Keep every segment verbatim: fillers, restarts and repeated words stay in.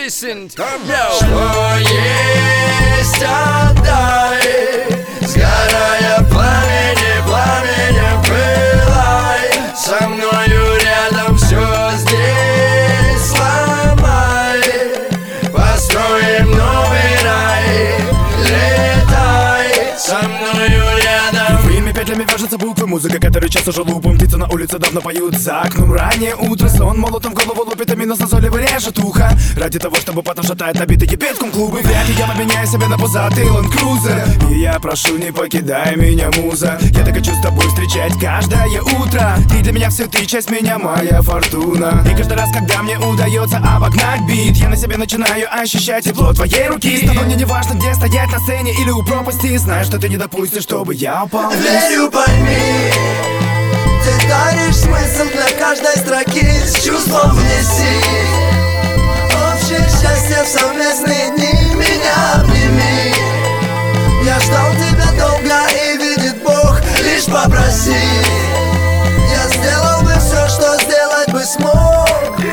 listen. Что есть, отдай, сгорая в пламени, пламенем пылай. Со мною рядом все здесь сломай. Построим новый рай, летай. Со мною рядом. Твоими петлями вяжутся буквы, музыка, которую часто уже лупом. Птицы на улице давно поют за окном. Раннее утро, сон молотом в голову лупит, а минус на солево режет ухо. Ради того, чтобы потом шатать набитый кипятком клубы. Вряд ли я поменяю себя на пузатый Land Cruiser. И я прошу, не покидай меня, муза. Я так хочу с тобой встречать каждое утро. Ты для меня все, ты часть меня, моя фортуна. И каждый раз, когда мне удается обогнать бит, я на себе начинаю ощущать тепло твоей руки. С тобой мне не важно, где стоять на сцене или у пропасти. Знаешь, что ты не допустишь, чтобы я упал. Верю, пойми, ты даришь смысл для каждой строки. С чувством внеси общее счастье в совместные дни. Меня обними. Я ждал тебя долго, и видит Бог, лишь попроси. Я сделал бы все, что сделать бы смог.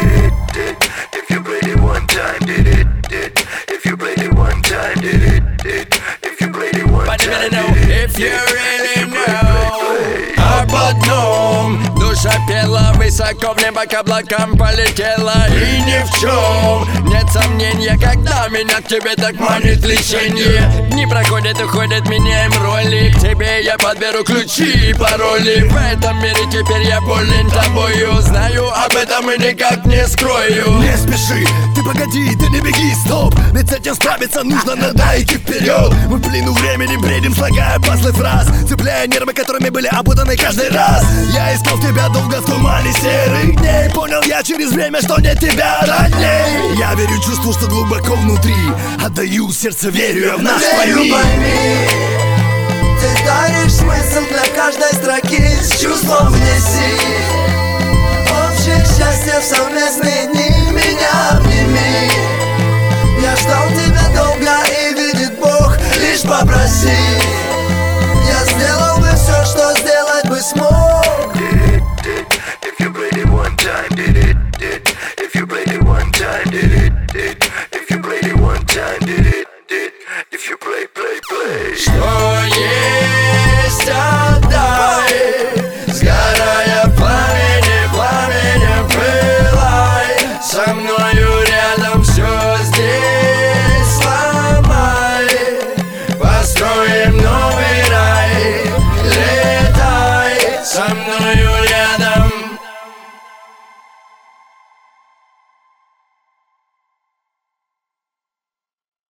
If you played it one time, did it, did. If you played it one time, did it, did. If you played it one time, did it. If you really know об одном, душа пела высоко в небо, к облакам полетела. И ни в чем нет сомнения, когда меня к тебе так манит лечение. Дни проходят, уходят, меняем роли. К тебе я подберу ключи и пароли. В этом мире теперь я болен тобою. Знаю об этом и никак не скрою. Не спеши, ты погоди, ты не беги, стоп. Ведь с этим справиться нужно, надо идти вперед. Мы в плену времени бредим, слагая пазлы фраз, цепляя нервы, которыми были опутаны каждый раз. Я искал тебя долго в тумане серых дней. Понял я через время, что нет тебя родней. Я верю чувству, что глубоко внутри. Отдаю сердце, верю я в нас, пойми. Пойми, ты даришь смысл для каждой строки. С чувством внеси общее счастье в совместные дни. Меня обними. Я ждал тебя долго, и видит Бог, лишь попроси. Я сделал бы все, что сделать бы смог. If you played it one time, did it, did. If you played it one time, did it, did. If you played it one time, did it, did. If you play, play, play. Что есть, отдай, сгорая в пламени, пламенем пылай. Со мною рядом все здесь сломай. Построим новый рай, летай. Со мною рядом.